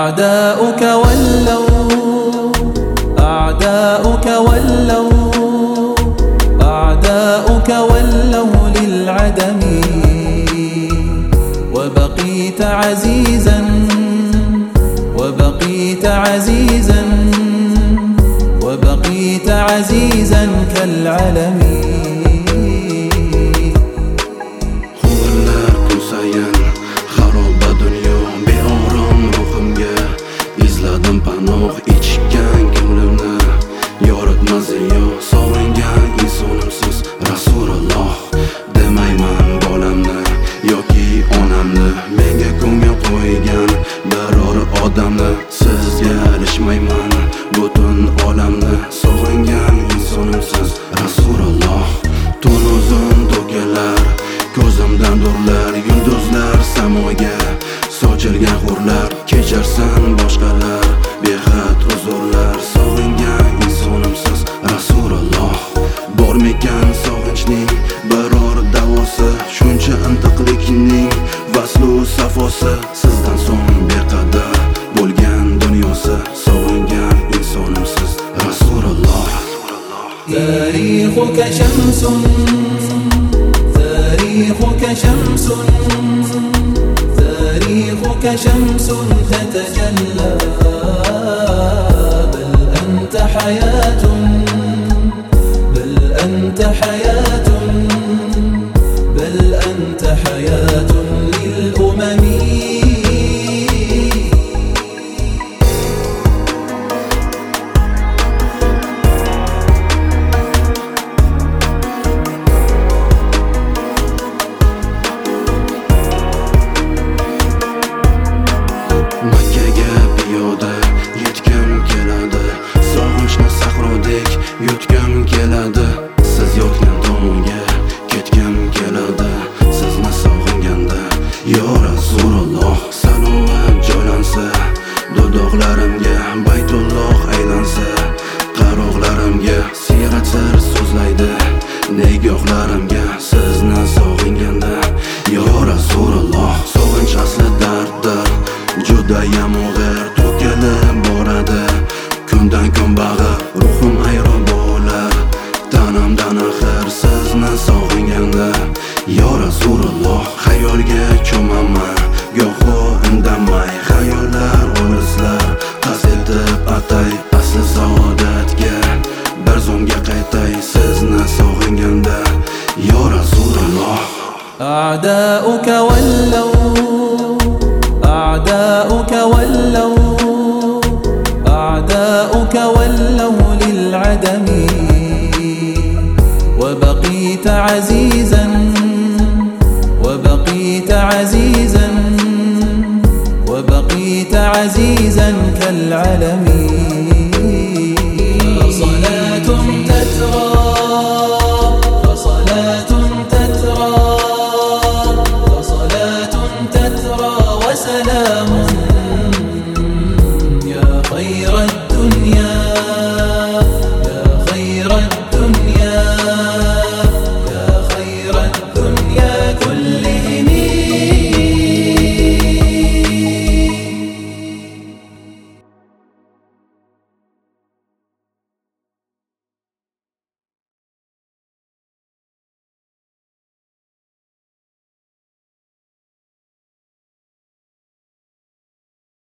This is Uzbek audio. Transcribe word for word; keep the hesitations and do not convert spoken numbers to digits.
أعداؤك ولوا أعداؤك ولوا أعداؤك ولوا للعدم، وبقيت عزيزا وبقيت عزيزا وبقيت عزيزا كالعلم. Panoh ichgan ko'nglimni yoritmas yo, sog'ingan insonimsiz Rasululloh. Demayman bolamni yoki onamni, menga ko'ngil qo'ygan biror odamni. Sizga alishmayman butun olamni, sog'ingan insonimsiz Rasululloh. Tun uzun to'galar, ko'zimdan nurlar, yulduzlar samoga sochilgan hurlar. Kecharsan boshqalar behad huzurlar, sog'ingan insonimsiz Rasululloh. Bormikan sog'inchning biror davosi, shuncha intiqlikning vaslu safosi. Sizdan so'ng beqadar bo'lgan dunyosi, sog'ingan insonimsiz Rasululloh. Tarixuka shamsun tarixuka shamsun tarixuka shamsun tatajalla، بل أنت حياة بل أنت حياة بل أنت حياة للأمم. Makkaga piyoda yetgim keladi, sog'inchni sahrodek yutgim keladi. Siz yotgan tomonga ketgim keladi, sizni sog'inganda yo Rasululloh. Salovat joylansa dudoqlarimga, Baytulloh aylansa qaroqlarimga, siyrat sir so'zlaydi nigohlarimga. Sizni sog'inganda yo Rasululloh. Sog'inch asli darddir, judayam og'ir, to'kilib boradi kundan kun bag'ir. Ruhim hayron bo'lar tanamdan axir, sizni sog'inganda yo Rasululloh. Xayolga cho'maman goho indamay, xayollar olislar qasd etib atay. Asli saodatga bir zumga qaytay, sizni sog'inganda yo Rasululloh. أعداؤك ولوا أعداؤك ولوا أعداؤك ولوا للعدم، وبقيت عزيزا وبقيت عزيزا وبقيت عزيزا كالعلم.